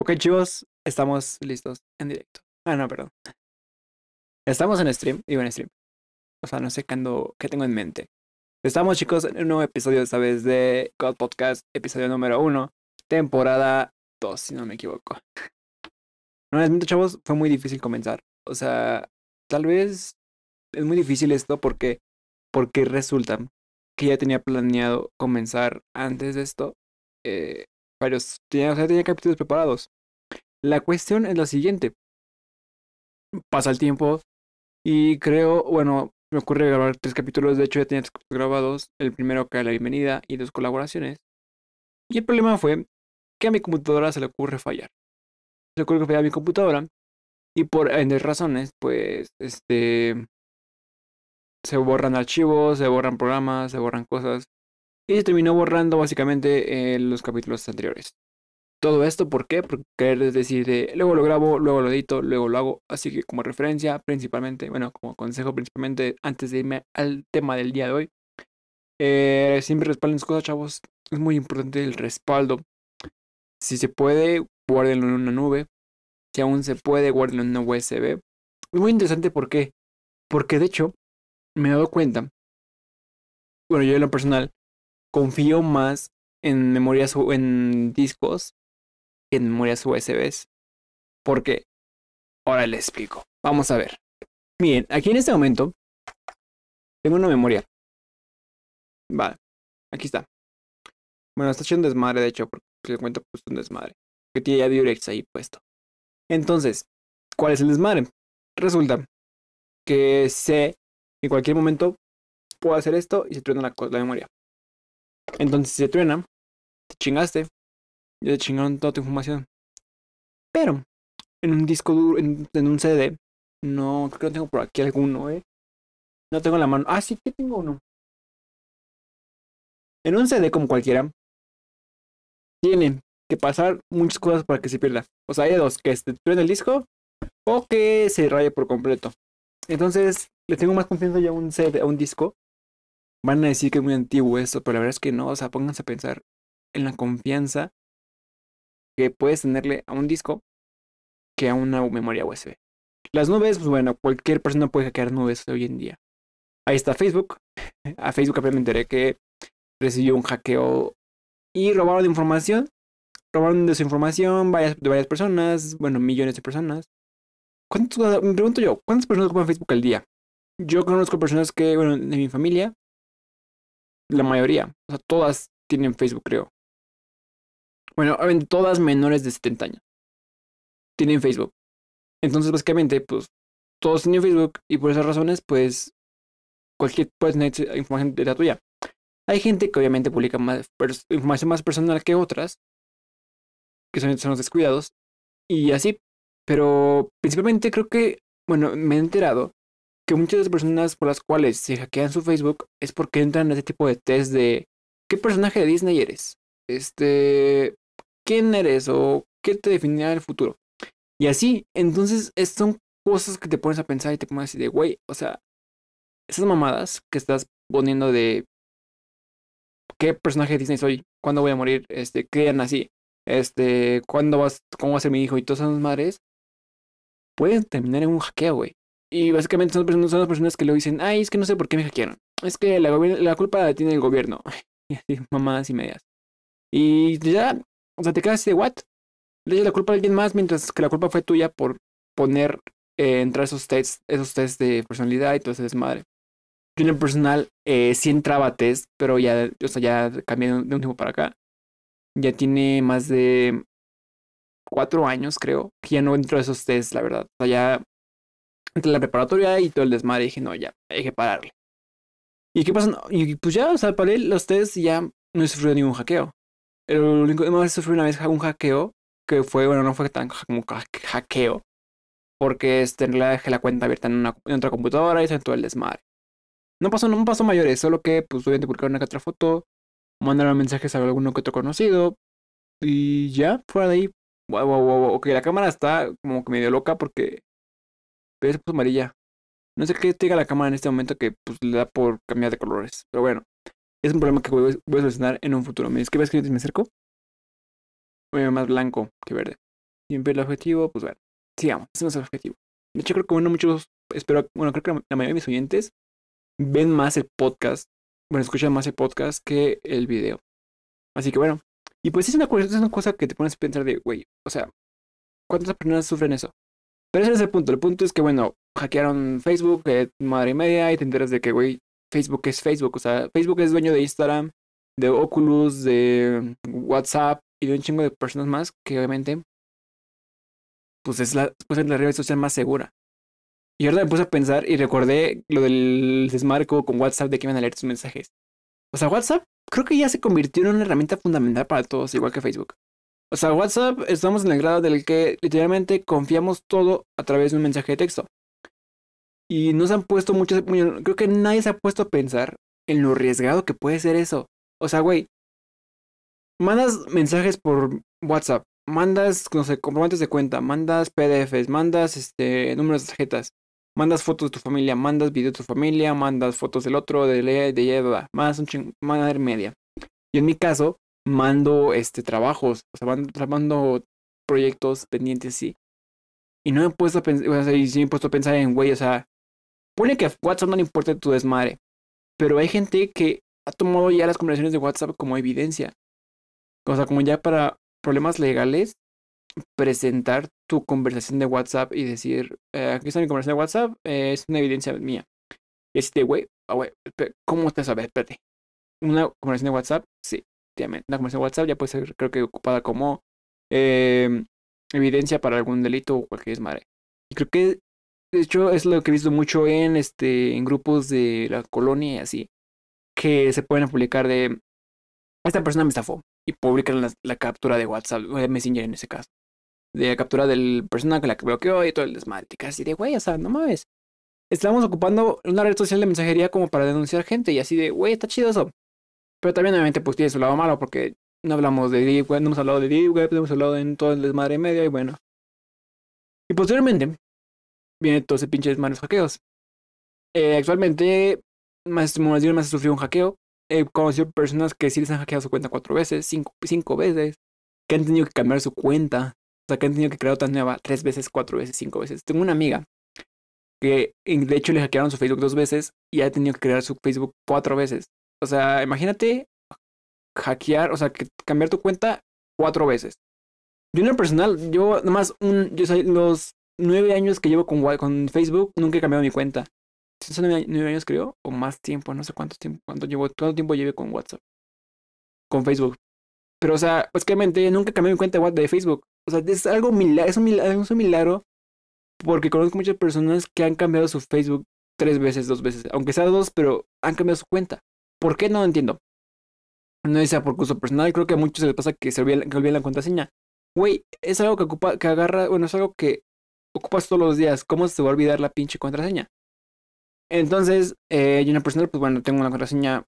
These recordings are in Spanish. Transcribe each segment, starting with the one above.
Ok, chicos, estamos listos en directo. Ah, no, perdón. Estamos en stream, digo en stream. O sea, no sé qué tengo en mente. Estamos, chicos, en un nuevo episodio, esta vez de God Podcast, episodio número 1, temporada 2, si no me equivoco. No les miento, chavos, fue muy difícil comenzar. O sea, tal vez es muy difícil esto porque resulta que ya tenía planeado comenzar antes de esto. Eh, o sea, tenía capítulos preparados. La cuestión es la siguiente. Pasa el tiempo. Y creo, bueno, me ocurre grabar 3 capítulos. De hecho, ya tenía 3 capítulos grabados. El primero que era la bienvenida y 2 colaboraciones. Y el problema fue que a mi computadora se le ocurre fallar. Se le ocurre fallar a mi computadora. Y por N razones, pues, se borran archivos, se borran programas, se borran cosas. Y se terminó borrando básicamente los capítulos anteriores. Todo esto, ¿por qué? Porque querer decir de luego lo grabo, luego lo edito, luego lo hago. Así que como referencia, principalmente, bueno, como consejo principalmente, antes de irme al tema del día de hoy, siempre respalden sus cosas, chavos. Es muy importante el respaldo. Si se puede, guárdenlo en una nube. Si aún se puede, guárdenlo en una USB. Es muy interesante, ¿por qué? Porque de hecho, me he dado cuenta, bueno, yo en lo personal, confío más en memorias o en discos que en memorias USBs. ¿Por qué? Ahora les explico. Vamos a ver. Miren, aquí en este momento tengo una memoria. Vale, aquí está. Bueno, está hecho un desmadre, de hecho, porque les cuento pues un desmadre. Que tiene ya Durex ahí puesto. Entonces, ¿cuál es el desmadre? Resulta que sé que en cualquier momento puedo hacer esto y se truena la memoria. Entonces, si se truena, te chingaste. Ya te chingaron toda tu información. Pero, en un disco duro, en un CD, no, creo que no tengo por aquí alguno, ¿eh? No tengo en la mano. Ah, sí, que tengo uno. En un CD como cualquiera, tienen que pasar muchas cosas para que se pierda. O sea, hay dos, que se truene el disco o que se raye por completo. Entonces, le tengo más confianza ya a un CD, a un disco. Van a decir que es muy antiguo esto, pero la verdad es que no. O sea, pónganse a pensar en la confianza que puedes tenerle a un disco que a una memoria USB. Las nubes, pues bueno, cualquier persona puede hackear nubes hoy en día. Ahí está Facebook. A Facebook apenas me enteré que recibió un hackeo y robaron información. Robaron de su información de varias personas, bueno, millones de personas. Me pregunto yo, ¿cuántas personas ocupan Facebook al día? Yo conozco personas que, bueno, de mi familia, la mayoría, o sea, todas tienen Facebook, creo. Bueno, obviamente todas menores de 70 años tienen Facebook. Entonces, básicamente, pues, todos tienen Facebook y por esas razones, pues, cualquier puede tener información de la tuya. Hay gente que obviamente publica más información más personal que otras, que son los descuidados, y así. Pero principalmente creo que, bueno, me he enterado que muchas de las personas por las cuales se hackean su Facebook es porque entran a este tipo de test de ¿qué personaje de Disney eres? ¿Quién eres? O ¿qué te definirá el futuro? Y así, entonces son cosas que te pones a pensar y te pones así de, güey, o sea, esas mamadas que estás poniendo de qué personaje de Disney soy, cuándo voy a morir, qué nací, cómo va a ser mi hijo y todas esas madres, pueden terminar en un hackeo, güey. Y básicamente son las personas que le dicen, ay, es que no sé por qué me hackearon. Es que la culpa la tiene el gobierno. Y así, mamadas y medias. Y ya, o sea, te quedas así de, ¿what? Le echas la culpa a alguien más mientras que la culpa fue tuya por poner, entrar esos tests de personalidad y todo ese desmadre. Yo en el personal sí entraba a test, pero ya, o sea, ya cambié de un tiempo para acá. Ya tiene más de 4 años, creo, que ya no entro a esos tests, la verdad. O sea, ya entre la preparatoria y todo el desmadre dije, no, ya, hay que pararle. ¿Y qué pasa? No, y pues ya, o sea, paré los tests y ya no he sufrido ningún hackeo. Lo único más sufrí una vez un hackeo, que fue, bueno, no fue tan como hackeo, porque le dejé la cuenta abierta en otra computadora y se todo el desmadre. No pasó mayores, solo que pues obviamente publicaron una que otra foto, mandaron mensajes a alguno que otro conocido, y ya, fuera de ahí, wow, wow, wow, wow. Ok, la cámara está como que medio loca porque se puso amarilla. No sé qué tenga la cámara en este momento que pues le da por cambiar de colores. Pero bueno, es un problema que voy a solucionar en un futuro. ¿Me ves que me acerco? Más blanco que verde. siempre el objetivo, pues bueno, sigamos, ese no es el objetivo. De hecho, creo que bueno, muchos, espero, bueno, creo que la mayoría de mis oyentes ven más el podcast, bueno, escuchan más el podcast que el video. Así que bueno, y pues es una cosa que te pones a pensar de, güey, o sea, ¿cuántas personas sufren eso? Pero ese no es el punto es que, bueno, hackearon Facebook, madre y media, y te enteras de que, güey, Facebook es Facebook, o sea, Facebook es dueño de Instagram, de Oculus, de WhatsApp y de un chingo de personas más que obviamente, pues es la red social más segura. Y ahora me puse a pensar y recordé lo del desmarco con WhatsApp de que iban a leer tus mensajes. O sea, WhatsApp creo que ya se convirtió en una herramienta fundamental para todos, igual que Facebook. O sea, WhatsApp estamos en el grado del que literalmente confiamos todo a través de un mensaje de texto. Y no se han puesto muchos, creo que nadie se ha puesto a pensar en lo arriesgado que puede ser eso. O sea, güey, mandas mensajes por WhatsApp, mandas, no sé, comprobantes de cuenta, mandas PDFs, mandas números de tarjetas, mandas fotos de tu familia, mandas videos de tu familia, mandas fotos del otro, de más madre media. Y en mi caso, mando trabajos, o sea, mando proyectos pendientes, sí. Y no me he puesto a pensar, o sea, y sí me he puesto a pensar en, güey, o sea, pone que a WhatsApp no le importa tu desmadre, pero hay gente que ha tomado ya las conversaciones de WhatsApp como evidencia. O sea, como ya para problemas legales, presentar tu conversación de WhatsApp y decir, aquí está mi conversación de WhatsApp, es una evidencia mía. Y así de, güey, güey, ¿cómo te sabes? Espérate. ¿Una conversación de WhatsApp? Sí, efectivamente. Una conversación de WhatsApp ya puede ser, creo que ocupada como eh, evidencia para algún delito o cualquier desmadre. Y creo que, de hecho, es lo que he visto mucho en grupos de la colonia y así, que se pueden publicar de, esta persona me estafó, y publican la captura de WhatsApp, o de Messenger en ese caso, de la captura del persona que la bloqueó y todo el desmadre. Y casi de, güey, o sea, no mames. Estamos ocupando una red social de mensajería como para denunciar gente y así de, güey, está chido eso. Pero también obviamente pues tiene su lado malo porque no hablamos de Deep Web, no hemos hablado de Deep Web, no hemos hablado en todo el desmadre y medio y bueno. Y posteriormente viene todo ese pinche desmadre de los hackeos. Actualmente más ha sufrido un hackeo. He conocido personas que sí les han hackeado su cuenta 4 veces, cinco veces, que han tenido que cambiar su cuenta. O sea, que han tenido que crear otra nueva 3 veces, 4 veces, 5 veces. Tengo una amiga que de hecho le hackearon su Facebook 2 veces y ha tenido que crear su Facebook 4 veces. O sea, imagínate hackear, o sea, que cambiar tu cuenta 4 veces. Yo en lo personal, yo nomás yo soy los 9 años que llevo con Facebook, nunca he cambiado mi cuenta. Son 9 años creo, o más tiempo, no sé cuánto tiempo llevé con WhatsApp, con Facebook. Pero o sea, básicamente nunca cambié mi cuenta de Facebook. O sea, es algo milagro, es un milagro, porque conozco muchas personas que han cambiado su Facebook 3 veces, 2 veces, aunque sea dos, pero han cambiado su cuenta. ¿Por qué? No entiendo. No sea por gusto personal, creo que a muchos se les pasa que olvidan la contraseña. Güey, es algo que agarra, bueno, es algo que ocupas todos los días. ¿Cómo se te va a olvidar la pinche contraseña? Entonces, yo en lo personal, pues bueno, tengo una contraseña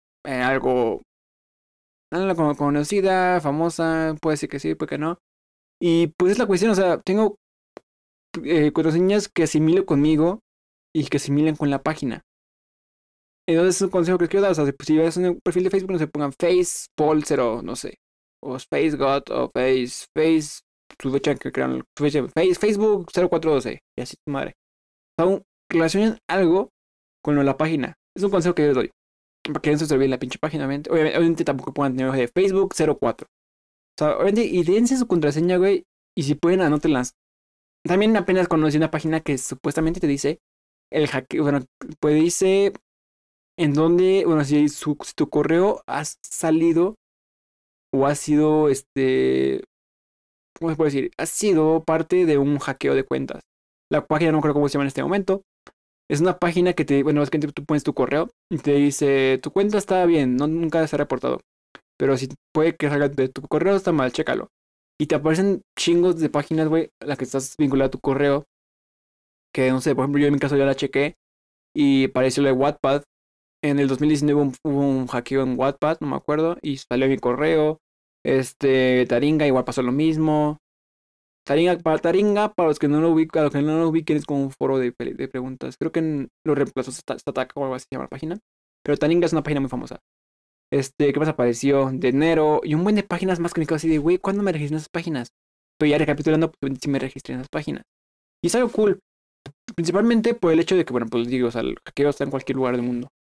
algo como conocida, famosa, puede ser que sí, puede que no. Y pues es la cuestión, o sea, tengo contraseñas que asimilo conmigo y que asimilan con la página. Entonces es un consejo que les quiero dar, o sea, si ves un perfil de Facebook, no se pongan Face Paul 0, no sé, o Space God, o su fecha que crean, su fecha, Facebook 0412, y así tu madre. O sea, relacionen algo con la página. Es un consejo que yo les doy. Para que no se les olvide la pinche página, obviamente. Obviamente tampoco pongan tener de Facebook 04. O sea, obviamente, y dense su contraseña, güey, y si pueden, anótenlas. También apenas conocí una página que supuestamente te dice el hackeo, bueno, pues dice en donde, bueno, si tu correo ha salido o ha sido, ¿cómo se puede decir? Ha sido parte de un hackeo de cuentas. La página no creo cómo se llama en este momento. Es una página que bueno, es que tú pones tu correo y te dice, tu cuenta está bien, nunca se ha reportado. Pero si puede que salga de tu correo está mal, chécalo. Y te aparecen chingos de páginas, güey, a las que estás vinculado a tu correo. Que no sé, por ejemplo, yo en mi caso ya la chequé y apareció lo de Wattpad. En el 2019 hubo un hackeo en Wattpad, no me acuerdo, y salió mi correo. Taringa igual pasó lo mismo. Taringa, para los que no lo ubican, los que no lo ubiquen, es como un foro de preguntas. Creo que lo reemplazó Stataka o algo así se llama la página. Pero Taringa es una página muy famosa. ¿Qué más apareció? De enero y un buen de páginas más que me quedo así de, güey, ¿cuándo me registré en esas páginas? Pero ya recapitulando, pues sí me registré en las páginas. Y es algo cool. Principalmente por el hecho de que, bueno, pues digo, o sea, el hackeo está en cualquier lugar del mundo.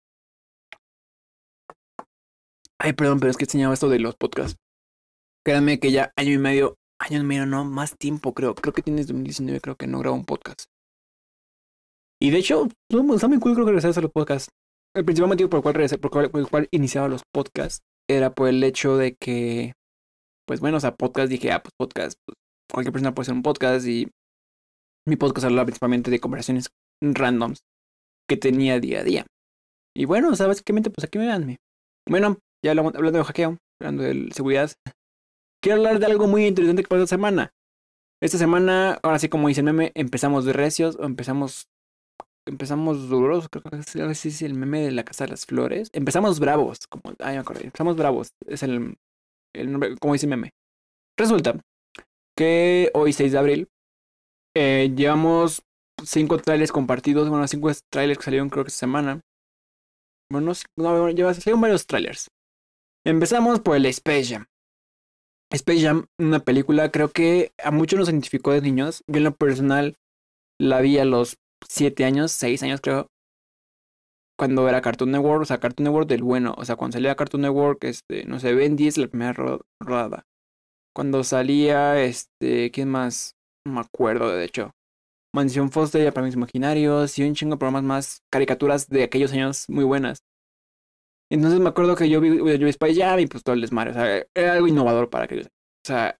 Ay, perdón, pero es que enseñaba esto de los podcasts. Créanme que ya año y medio no, más tiempo creo. Creo que tienes 2019, creo que no grabo un podcast. Y de hecho, está muy cool, creo que regresar a los podcasts. El principal motivo por el cual regresé, por el cual iniciaba los podcasts, era por el hecho de que, pues bueno, o sea, podcast, dije, pues podcast, pues cualquier persona puede hacer un podcast y mi podcast hablaba principalmente de conversaciones randoms que tenía día a día. Y bueno, o sea, básicamente, pues aquí me veanme. Bueno, ya hablando de hackeo, hablando de seguridad, quiero hablar de algo muy interesante que pasó esta semana. Esta semana, ahora sí, como dice el meme, empezamos de recios o empezamos dolorosos, creo que es el meme de la Casa de las Flores. Empezamos bravos, como, ay, me acordé, empezamos bravos, es el nombre, como dice el meme. Resulta que hoy, 6 de abril, llevamos 5 trailers compartidos, bueno, 5 trailers que salieron creo que esta semana. Bueno, salieron varios trailers. Empezamos por el Space Jam. Space Jam, una película, creo que a muchos nos identificó de niños. Yo en lo personal la vi a los 7 años, 6 años creo, cuando era Cartoon Network, o sea, Cartoon Network del bueno, o sea, cuando salía Cartoon Network, no sé, Ben 10, la primera rodada. Cuando salía, ¿quién más? No me acuerdo, de hecho. Mansión Foster y para mis imaginarios y un chingo de programas más, caricaturas de aquellos años muy buenas. Entonces me acuerdo que yo vi Space Jam y pues todo el desmadre, o sea, era algo innovador para aquellos. O sea,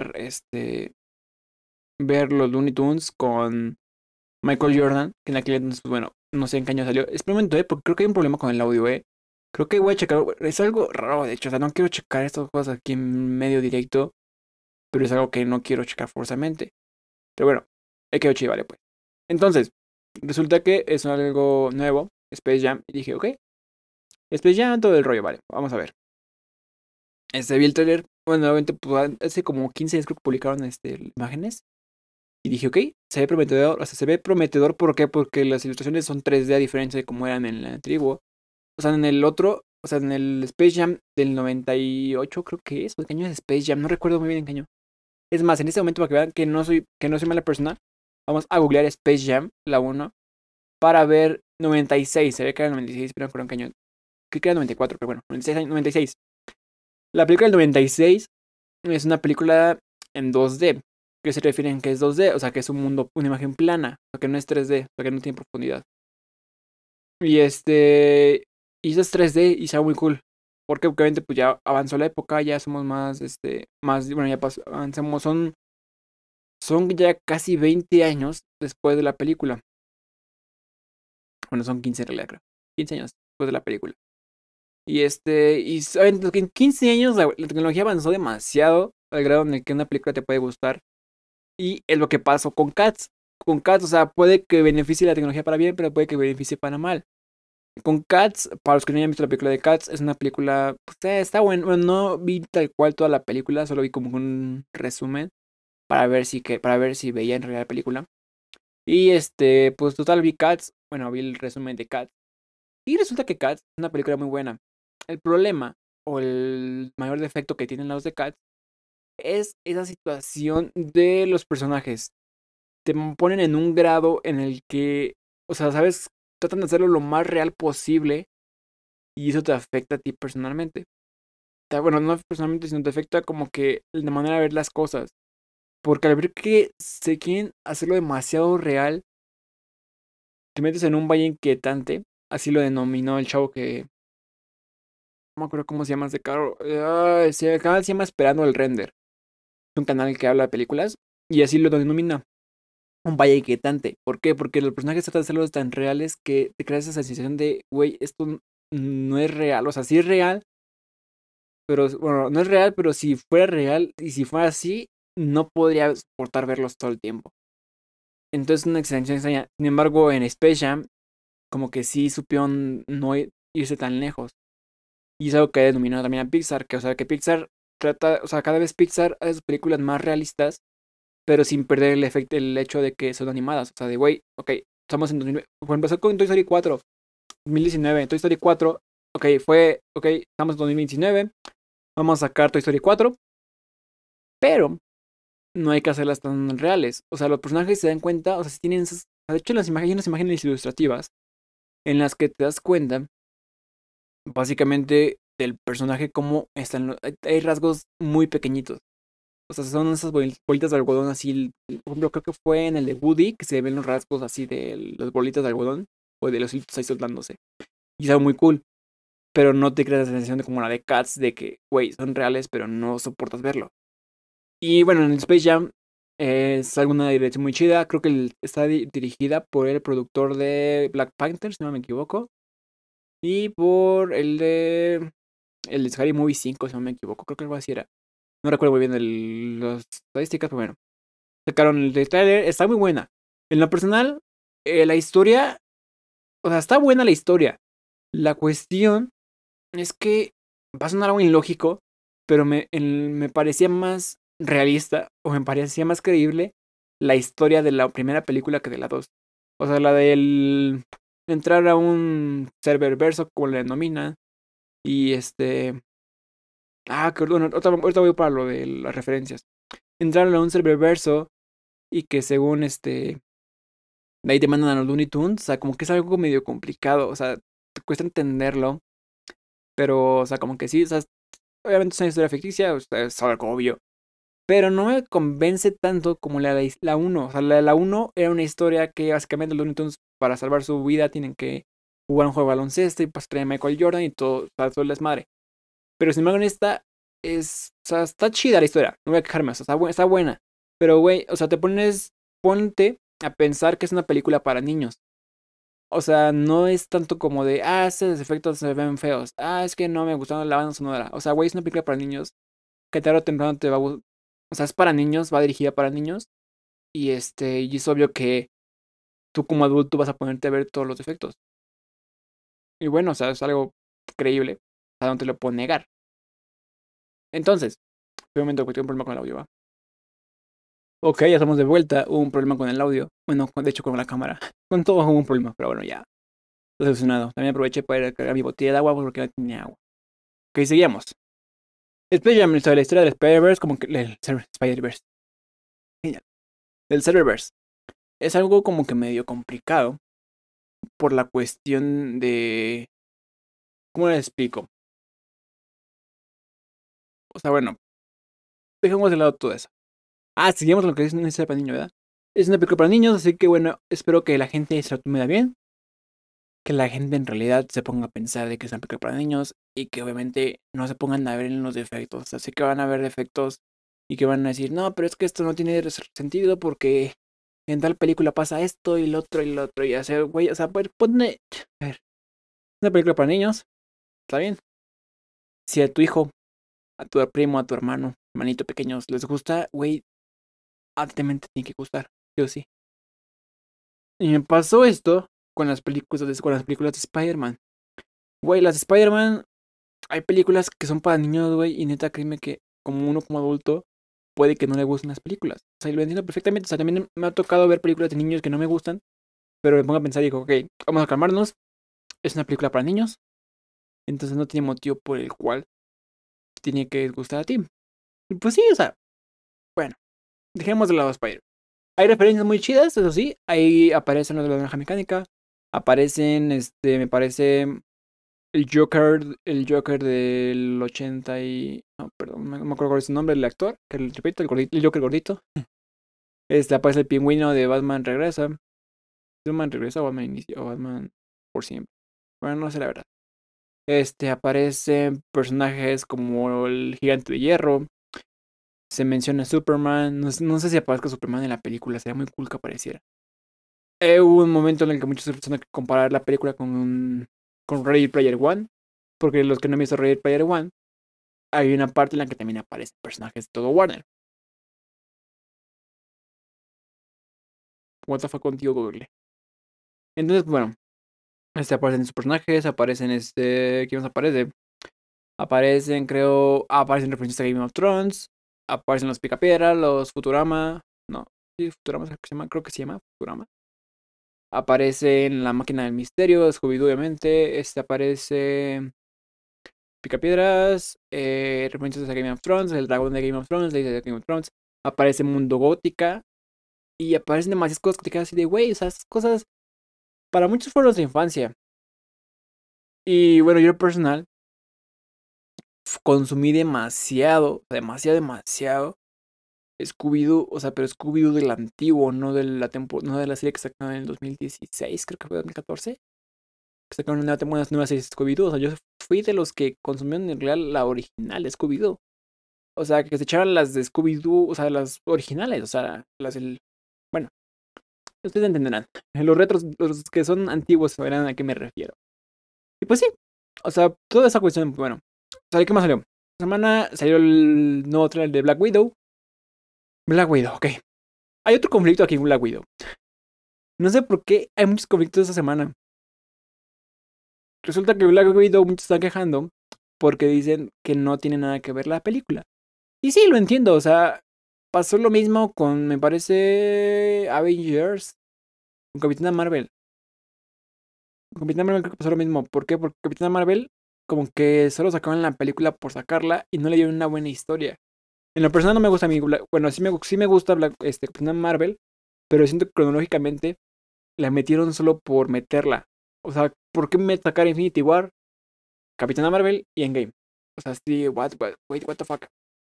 ver los Looney Tunes con Michael Jordan, que en aquel entonces, pues bueno, no sé en qué año salió. Experimento, porque creo que hay un problema con el audio, Creo que voy a checar, es algo raro, de hecho, o sea, no quiero checar estas cosas aquí en medio directo, pero es algo que no quiero checar forzosamente. Pero bueno, hay que ver, vale, pues. Entonces, resulta que es algo nuevo, Space Jam, y dije, ok, Space Jam, todo el rollo, vale, vamos a ver. Vi el trailer, bueno, nuevamente, pues hace como 15 días creo que publicaron imágenes. Y dije, ok, se ve prometedor, o sea, se ve prometedor, ¿por qué? Porque las ilustraciones son 3D a diferencia de cómo eran en el antiguo. O sea, en el otro, o sea, en el Space Jam del 98 creo que es, o de qué año es Space Jam, no recuerdo muy bien en qué año. Es más, en este momento para que vean que no soy mala persona, vamos a googlear Space Jam, la 1, para ver 96, se ve que era 96, pero no recuerdo en qué año. Creo que era 94, pero bueno, 96, 96. La película del 96 es una película en 2D. ¿Qué se refieren que es 2D? O sea, que es un mundo, una imagen plana, o sea, que no es 3D, o sea, que no tiene profundidad. Y y eso es 3D y se ve muy cool. Porque obviamente pues ya avanzó la época, ya somos más, bueno, ya avanzamos, son ya casi 20 años después de la película. Bueno, son 15 en realidad, creo. 15 años después de la película. Y saben, que en 15 años la tecnología avanzó demasiado al grado en el que una película te puede gustar. Y es lo que pasó con Cats. Con Cats, o sea, puede que beneficie la tecnología para bien, pero puede que beneficie para mal. Con Cats, para los que no hayan visto la película de Cats, es una película, pues está bueno. Bueno, no vi tal cual toda la película, solo vi como un resumen para ver si veía en realidad la película. Y pues total vi Cats, bueno, vi el resumen de Cats. Y resulta que Cats es una película muy buena. El problema o el mayor defecto que tienen los de Cats es esa situación de los personajes. Te ponen en un grado en el que, o sea, sabes, tratan de hacerlo lo más real posible y eso te afecta a ti personalmente. Bueno, no personalmente, sino te afecta como que la manera de ver las cosas. Porque al ver que se quieren hacerlo demasiado real, te metes en un valle inquietante. Así lo denominó el chavo que... No me acuerdo cómo se llama ese carro. El canal se llama Esperando el Render. Es un canal que habla de películas y así lo denomina. Un valle inquietante. ¿Por qué? Porque los personajes tratan de hacerlos tan reales que te creas esa sensación de, güey, esto no es real. O sea, sí es real, pero, bueno, no es real, pero si fuera real y si fuera así, no podría soportar verlos todo el tiempo. Entonces, una extensión extraña. Sin embargo, en Space Jam, como que sí supieron no irse tan lejos. Y es algo que ha denominado también a Pixar, que, o sea, que Pixar trata, o sea, cada vez Pixar hace sus películas más realistas pero sin perder el efecto, el hecho de que son animadas. O sea, de, güey, ok, estamos en 2009. Por empezó con Toy Story 4, 2019. Toy Story 4, ok, estamos en 2019. Vamos a sacar Toy Story 4. Pero no hay que hacerlas tan reales. O sea, los personajes se dan cuenta, o sea, si tienen esas... De hecho, hay unas imágenes ilustrativas en las que te das cuenta, básicamente, del personaje como están... Hay rasgos muy pequeñitos. O sea, son esas bolitas de algodón así. Por ejemplo, creo que fue en el de Woody que se ven los rasgos así de las bolitas de algodón o de los hilos ahí soltándose. Y es algo muy cool. Pero no te creas la sensación de como la de Cats de que, güey, son reales, pero no soportas verlo. Y bueno, en Space Jam es alguna dirección muy chida. Creo que está dirigida por el productor de Black Panther, si no me equivoco. Y por el de Scary Movie 5, si no me equivoco. Creo que algo así era. No recuerdo muy bien las estadísticas, pero bueno. Sacaron el de trailer, está muy buena. En lo personal, la historia, o sea, está buena la historia. La cuestión es que va a sonar algo ilógico, pero me parecía más realista o me parecía más creíble la historia de la primera película que de la dos. O sea, la del entrar a un server verso, como le denominan, y que bueno, ahorita voy para lo de las referencias. Entrar a un server verso y que según de ahí te mandan a los Looney Tunes, o sea, como que es algo medio complicado, o sea, te cuesta entenderlo, pero, o sea, como que sí, o sea, obviamente es una historia ficticia, o sea, es algo obvio, pero no me convence tanto como la uno. O sea, la 1 era una historia que básicamente los Looney Tunes para salvar su vida tienen que jugar un juego de baloncesto y pues trae a Michael Jordan y todo, o sea, todo el desmadre. Pero sin embargo en esta o sea, está chida la historia, no voy a quejarme, o sea, está buena, pero güey, o sea, ponte a pensar que es una película para niños. O sea, no es tanto como de, estos efectos se ven feos. Es que no me gustaron la banda sonora. O sea, güey, es una película para niños que tarde o temprano te va a gustar. O sea, es para niños, va dirigida para niños. Y es obvio que tú como adulto vas a ponerte a ver todos los efectos. Y bueno, o sea, es algo creíble. O sea, no te lo puedo negar. Entonces, un momento que tengo un problema con el audio, ¿va? Ok, ya estamos de vuelta. Hubo un problema con el audio. Bueno, de hecho con la cámara. Con todo hubo un problema, pero bueno, ya. Estoy solucionado. También aproveché para ir a cargar mi botella de agua porque no tenía agua. Ok, seguimos. Space Jam, la historia del Spider-Verse, como que el Spider-Verse. Genial. Del Spider-Verse. Es algo como que medio complicado por la cuestión de... ¿Cómo les explico? O sea, bueno, dejemos de lado todo eso. Seguimos con lo que es una historia para niños, ¿verdad? Es una película para niños, así que bueno, espero que la gente se lo tome bien. Que la gente en realidad se ponga a pensar de que es una película para niños y que obviamente no se pongan a ver en los defectos. Así que van a ver defectos y que van a decir, no, pero es que esto no tiene sentido porque en tal película pasa esto y lo otro y lo otro. Y hacer, güey, o sea, ponme. A ver, una película para niños, está bien. Si a tu hijo, a tu primo, a tu hermanito pequeños les gusta, güey, altamente tiene que gustar, sí o sí. Y me pasó esto con las películas de Spider-Man. Güey, las de Spider-Man, hay películas que son para niños, güey, y neta, créeme que como uno como adulto puede que no le gusten las películas. O sea, y lo entiendo perfectamente. O sea, también me ha tocado ver películas de niños que no me gustan, pero me pongo a pensar y digo, ok, vamos a calmarnos. Es una película para niños, entonces no tiene motivo por el cual tiene que gustar a ti. Y pues sí, o sea, bueno, dejemos de lado a Spider. Hay referencias muy chidas, eso sí. Ahí aparecen los de la naranja mecánica. Aparecen, me parece, el Joker del 80 y... No, perdón, no me acuerdo cuál es su nombre, el actor, que repito, el Joker gordito. Aparece el pingüino de Batman Regresa. Batman Regresa o Batman Inicia o Batman por siempre. Bueno, no sé la verdad. Aparecen personajes como el Gigante de Hierro. Se menciona Superman. No sé si aparezca Superman en la película. Sería muy cool que apareciera. Hubo un momento en el que muchos empezaron a comparar la película con Ready Player One. Porque los que no han visto Ready Player One, hay una parte en la que también aparecen personajes de todo Warner. What the fuck contigo, Google. Entonces, bueno, aparecen sus personajes, aparecen ¿quién más aparece? Aparecen, creo. Aparecen referencias a Game of Thrones. Aparecen los Picapiedra, los Futurama. No, sí, Futurama creo que se llama Futurama. Aparece en la máquina del misterio, Scooby-Doo, obviamente. Aparece Picapiedras, referencias a Game of Thrones, el dragón de Game of Thrones, la isla de Game of Thrones. aparece Mundo Gótica y aparecen demasiadas cosas que te quedas así de, güey, o sea, esas cosas para muchos fueron de infancia. Y bueno, yo en lo personal consumí demasiado Scooby-Doo, o sea, pero Scooby-Doo del antiguo, no de la serie que sacaron en el 2016, creo que fue 2014, que sacaron una nueva serie de Scooby-Doo. O sea, yo fui de los que consumieron en realidad la original de Scooby-Doo. O sea, que se echaban las de Scooby-Doo, o sea, las originales, o sea, las del... Bueno, ustedes entenderán. Los retros, los que son antiguos, sabrán a qué me refiero. Y pues sí, o sea, toda esa cuestión, bueno. ¿Sabes qué más salió? Esta semana salió el nuevo trailer de Black Widow. Black Widow, ok. Hay otro conflicto aquí en Black Widow. No sé por qué hay muchos conflictos esta semana. Resulta que Black Widow muchos están quejando porque dicen que no tiene nada que ver la película. Y sí, lo entiendo, o sea, pasó lo mismo con, me parece, Avengers, con Capitana Marvel. Con Capitana Marvel creo que pasó lo mismo. ¿Por qué? Porque Capitana Marvel como que solo sacaban la película por sacarla y no le dieron una buena historia. En lo personal no me gusta a mí, bueno, sí me gusta Capitana Marvel, pero siento que cronológicamente la metieron solo por meterla. O sea, ¿por qué me sacar Infinity War, Capitana Marvel y Endgame? O sea, sí, wait, what the fuck.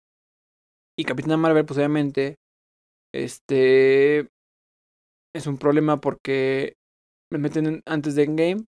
Y Capitana Marvel, pues obviamente, este es un problema porque me meten antes de Endgame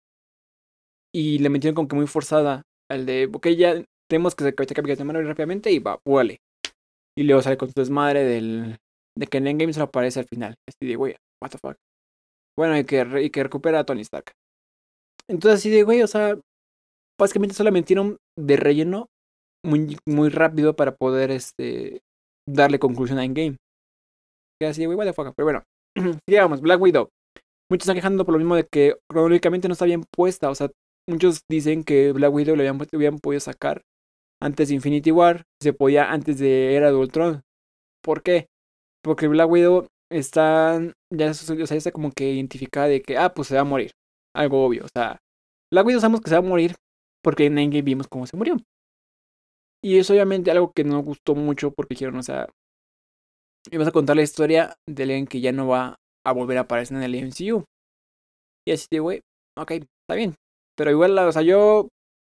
y le metieron como que muy forzada al de, ok, ya tenemos que sacar Capitana Marvel rápidamente y va, vuele. Y luego sale con su desmadre de que en Endgame solo aparece al final. Así de, güey, what the fuck. Bueno, y que recupera a Tony Stark. Entonces así de, güey, o sea, básicamente solo metieron de relleno muy rápido para poder darle conclusión a Endgame. Que así, güey, what the fuck. Pero bueno, digamos, Black Widow. Muchos están quejando por lo mismo de que cronológicamente no está bien puesta. O sea, muchos dicen que Black Widow lo habían podido sacar antes de Infinity War. Se podía antes de Era de Ultron. ¿Por qué? Porque Black Widow está ya, o sea, ya está como que identificada de que, pues se va a morir. Algo obvio. O sea, Black Widow sabemos que se va a morir porque en Endgame vimos cómo se murió. Y es obviamente algo que no gustó mucho porque dijeron, o sea, ibas a contar la historia de alguien que ya no va a volver a aparecer en el MCU. Y así de, güey, ok, está bien. Pero igual, o sea, yo,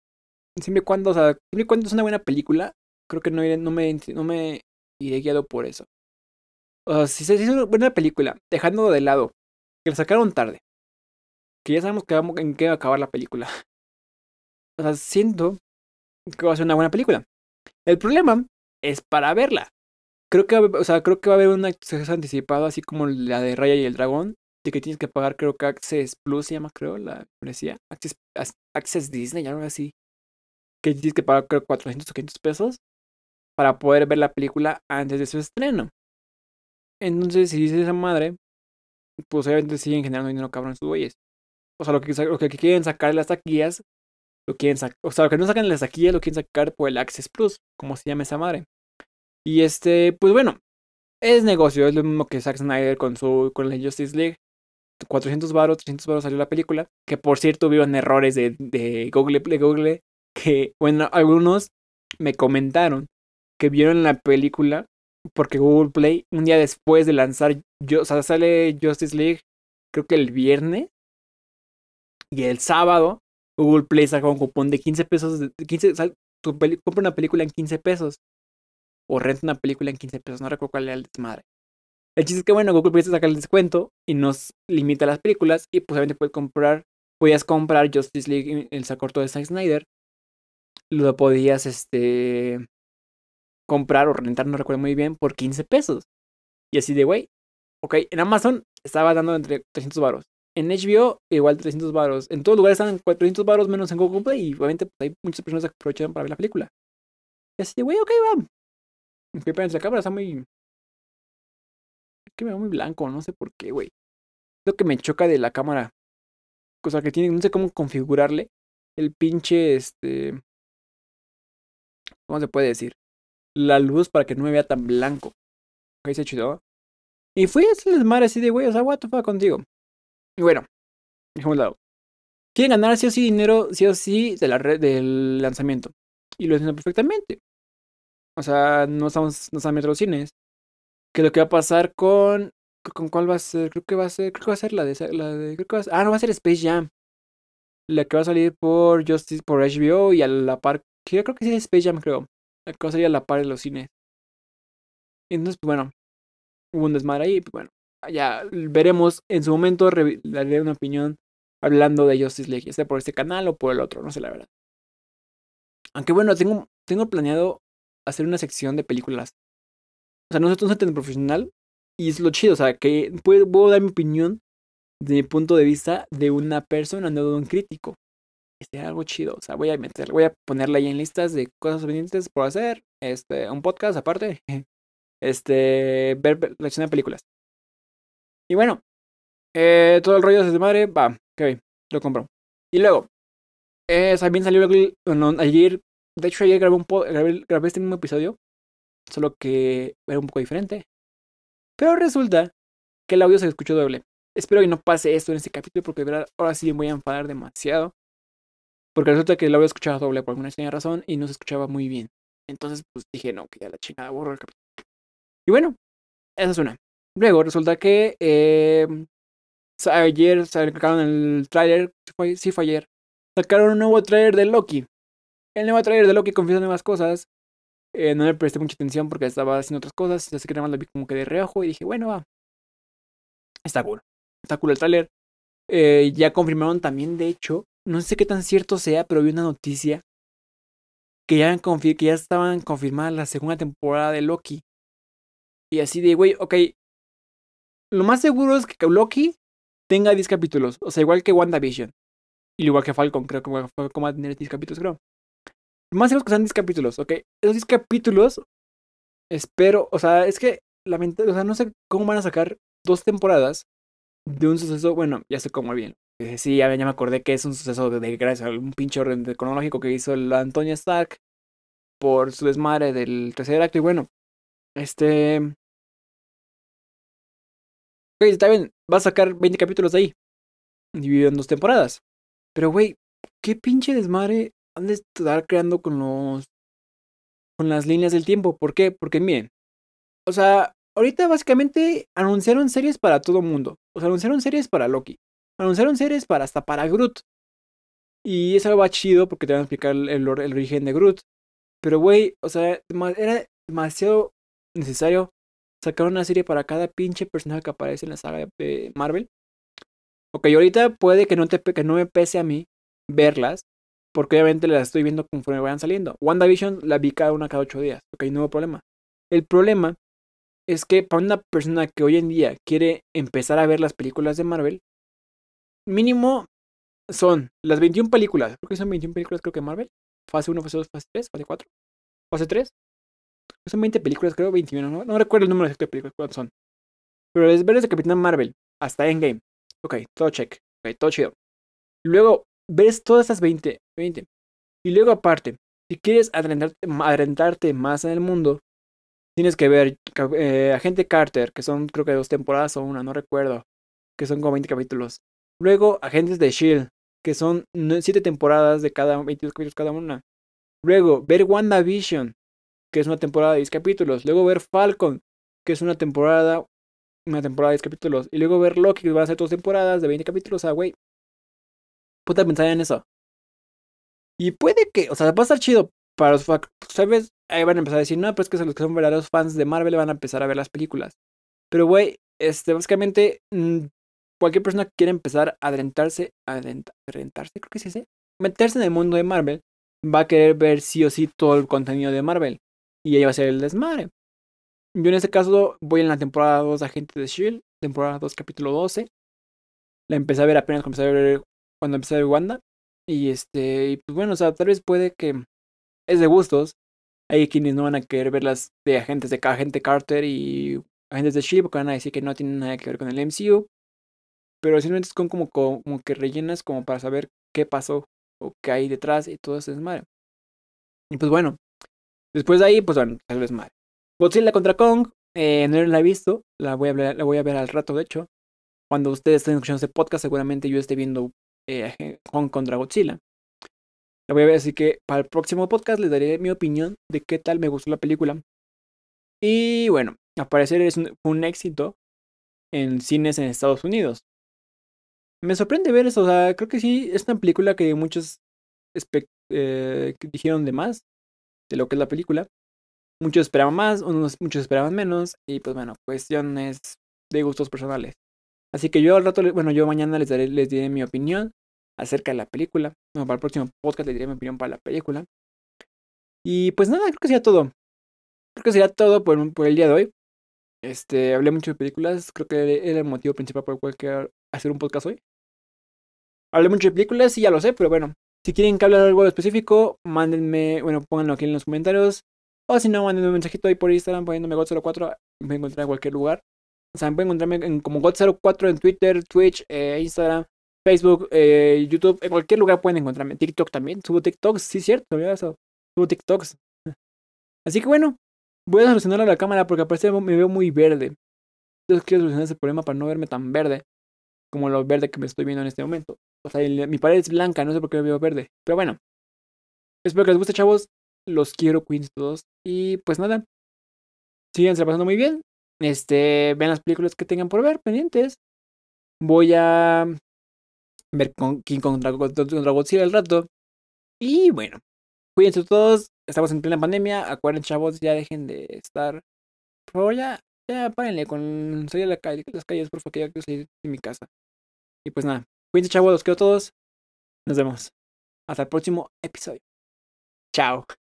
o sea, siempre y cuando es una buena película, creo que no me iré guiado por eso. O sea, si es una buena película, dejando de lado que la sacaron tarde, que ya sabemos en qué va a acabar la película. O sea, siento que va a ser una buena película. El problema es para verla. O sea, creo que va a haber un acceso anticipado, así como la de Raya y el Dragón, de que tienes que pagar, creo que Access Plus se llama, creo, la membresía. Access Disney, algo así. Que tienes que pagar, creo, 400 o 500 pesos para poder ver la película antes de su estreno. Entonces, si dice esa madre, pues obviamente siguen generando dinero cabrón sus güeyes. O sea, lo que quieren sacar de las taquillas, lo quieren sacar. O sea, lo que no sacan de las taquillas, lo quieren sacar por el Access Plus, como se llama esa madre. Y pues bueno, es negocio, es lo mismo que Zack Snyder con la Justice League. 400 varos, 300 varos salió la película. Que por cierto, hubieron errores de Google. Que, bueno, algunos me comentaron que vieron la película porque Google Play, un día después de lanzar, o sea, sale Justice League, creo que el viernes. Y el sábado, Google Play saca un cupón de 15 pesos. Compra una película en 15 pesos. O renta una película en 15 pesos. No recuerdo cuál era el desmadre. El chiste es que, bueno, Google Play saca el descuento y nos limita las películas. Y pues obviamente podías comprar Justice League, el corto de Zack Snyder. Lo podías, comprar o rentar, no recuerdo muy bien, por 15 pesos. Y así de, güey, ok, en Amazon estaba dando entre 300 varos. En HBO igual 300 varos. En todos lugares están 400 varos menos en Google Play. Y obviamente pues, hay muchas personas que aprovecharon para ver la película. Y así de, güey, ok, va. La cámara está muy... que me veo muy blanco, no sé por qué, güey. Lo que me choca de la cámara. Cosa que tiene, no sé cómo configurarle. El pinche, ¿cómo se puede decir? La luz para que no me vea tan blanco. Ok, se chido. Y fui a hacerles madre así de, güey, o sea, what the fuck contigo. Y bueno, dejemos lado. Quieren ganar sí o sí dinero, sí o sí, de la red del lanzamiento. Y lo entiendo perfectamente. O sea, no están metiendo los cines. Que lo que va a pasar ¿con cuál va a ser? Creo que va a ser creo que no, va a ser Space Jam. La que va a salir por Justice, por HBO y a la par, que yo creo que sí es Space Jam, creo. La que va a salir a la par de los cines. Entonces, pues bueno, hubo un desmadre ahí, pues bueno, ya veremos en su momento, daré una opinión hablando de Justice League, ya sea por este canal o por el otro, no sé la verdad. Aunque bueno, tengo planeado hacer una sección de películas. O sea, no soy tan profesional y es lo chido, o sea, que puedo dar mi opinión de mi punto de vista de una persona, no de un crítico. Este, algo chido, o sea, voy a ponerla ahí en listas de cosas pendientes por hacer, un podcast aparte, reaccionar películas. Y bueno, todo el rollo de madre, va, ok, lo compro. Y luego, también salió ayer, de hecho ayer grabé este mismo episodio, solo que era un poco diferente. Pero resulta que el audio se escuchó doble. Espero que no pase esto en este capítulo porque de verdad ahora sí me voy a enfadar demasiado. Porque resulta que el audio escuchaba doble por alguna extraña razón y no se escuchaba muy bien. Entonces pues dije, no, que ya la chingada, borro el capítulo. Y bueno, esa es una. Luego resulta que ayer sacaron el tráiler, sí fue ayer, sacaron un nuevo tráiler de Loki. El nuevo tráiler de Loki confiesa nuevas cosas. No le presté mucha atención porque estaba haciendo otras cosas, así que nada más lo vi como que de reojo y dije, bueno, va, está cool. Está cool el tráiler. Ya confirmaron también, de hecho, no sé qué tan cierto sea, pero vi una noticia que ya estaban confirmadas la segunda temporada de Loki. Y así de, güey, ok, lo más seguro es que Loki tenga 10 capítulos, o sea, igual que WandaVision. Y igual que Falcon, creo que Falcon va a tener 10 capítulos, creo. Lo más seguro es que sean 10 capítulos, ok. Esos 10 capítulos, espero, o sea, es que, o sea, no sé cómo van a sacar 2 temporadas de un suceso, bueno, ya sé cómo bien. Sí, ya me acordé que es un suceso de gracias a un pinche orden cronológico que hizo la Antonia Stark por su desmadre del tercer acto. Y bueno, ok, está bien, va a sacar 20 capítulos de ahí, dividido en 2 temporadas. Pero, güey, qué pinche desmadre han de estar creando con las líneas del tiempo. ¿Por qué? Porque miren, o sea, ahorita básicamente anunciaron series para todo mundo. O sea, anunciaron series para Loki. Anunciaron series para hasta para Groot. Y eso va chido porque te van a explicar el origen de Groot. Pero, güey, o sea, era demasiado necesario sacar una serie para cada pinche personaje que aparece en la saga de Marvel. Ok, ahorita puede que no me pese a mí verlas, porque obviamente las estoy viendo conforme vayan saliendo. WandaVision la vi cada 8 días, ok, no hubo problema. El problema es que para una persona que hoy en día quiere empezar a ver las películas de Marvel, mínimo son las 21 películas, creo que son 21 películas, creo que Marvel. Fase 1, fase 2, fase 3, fase 4, fase 3. Son 20 películas, creo, 21, no recuerdo el número exacto de películas, cuántos son. Pero es ver desde Capitán Marvel hasta Endgame. Ok, todo check, ok, todo chido. Luego ves todas esas 20. Y luego aparte, si quieres adentrarte más en el mundo, tienes que ver Agente Carter, que son creo que 2 temporadas o una, no recuerdo, que son como 20 capítulos. Luego Agentes de Shield, que son 7 temporadas de cada 22 capítulos cada una. Luego ver WandaVision, que es una temporada de 10 capítulos. Luego ver Falcon, que es una temporada de 10 capítulos. Y luego ver Loki, que va a ser 2 temporadas de 20 capítulos. Ah, güey, puta pensar en eso. Y puede que, o sea, va a estar chido para los fans, ¿sabes? Ahí van a empezar a decir, no, pero es que los que son verdaderos fans de Marvel van a empezar a ver las películas. Pero, güey, básicamente, cualquier persona que quiera empezar a adentrarse, creo que sí, meterse en el mundo de Marvel, va a querer ver sí o sí todo el contenido de Marvel. Y ahí va a ser el desmadre. Yo en este caso voy en la temporada 2 de Agentes de Shield, temporada 2, capítulo 12. La empecé a ver apenas cuando empecé a ver Wanda. Y pues bueno, o sea, tal vez puede que es de gustos. Hay quienes no van a querer ver las de Agente Carter y Agentes de Shield porque van a decir que no tienen nada que ver con el MCU. Pero simplemente es como que rellenas como para saber qué pasó o qué hay detrás y todo ese desmadre. Y pues bueno, después de ahí, pues bueno, tal vez desmadre. Godzilla contra Kong, no la he visto, la voy a ver al rato, de hecho. Cuando ustedes estén escuchando este podcast, seguramente yo esté viendo Kong contra Godzilla. La voy a ver, así que para el próximo podcast les daré mi opinión de qué tal me gustó la película. Y bueno, al parecer fue un éxito en cines en Estados Unidos. Me sorprende ver eso, o sea, creo que sí, es una película que muchos que dijeron de más de lo que es la película. Muchos esperaban más, muchos esperaban menos, y pues bueno, cuestiones de gustos personales. Así que yo al rato, bueno, yo mañana les diré mi opinión acerca de la película. No, para el próximo podcast les diré mi opinión para la película. Y pues nada, creo que sería todo. Creo que sería todo por el día de hoy. Hablé mucho de películas, creo que era el motivo principal por el cual quería hacer un podcast hoy. Hablé mucho de películas, sí, ya lo sé, pero bueno, si quieren que hable de algo específico, mándenme, bueno, pónganlo aquí en los comentarios. O si no, mándenme un mensajito ahí por Instagram poniéndome God04. Me pueden encontrar en cualquier lugar. O sea, me pueden encontrarme como God04 en Twitter, Twitch, Instagram, Facebook, YouTube. En cualquier lugar pueden encontrarme. TikTok también. Subo TikToks, sí, cierto, olvidé eso. Subo TikToks. Así que bueno, voy a solucionar a la cámara porque parece me veo muy verde. Entonces quiero solucionar ese problema para no verme tan verde como lo verde que me estoy viendo en este momento. O sea, mi pared es blanca, no sé por qué me veo verde. Pero bueno, espero que les guste, chavos. Los quiero, cuídense todos. Y pues nada, síganse pasando muy bien. Vean las películas que tengan por ver, pendientes. Voy a ver con King contra Godzilla al rato. Y bueno, cuídense todos. Estamos en plena pandemia. Acuérdense, chavos, ya dejen de estar. Por favor, ya párenle con salir a las calles, por favor, que ya quiero salir de mi casa. Y pues nada, cuídense, chavos, los quiero a todos. Nos vemos. Hasta el próximo episodio. Chao.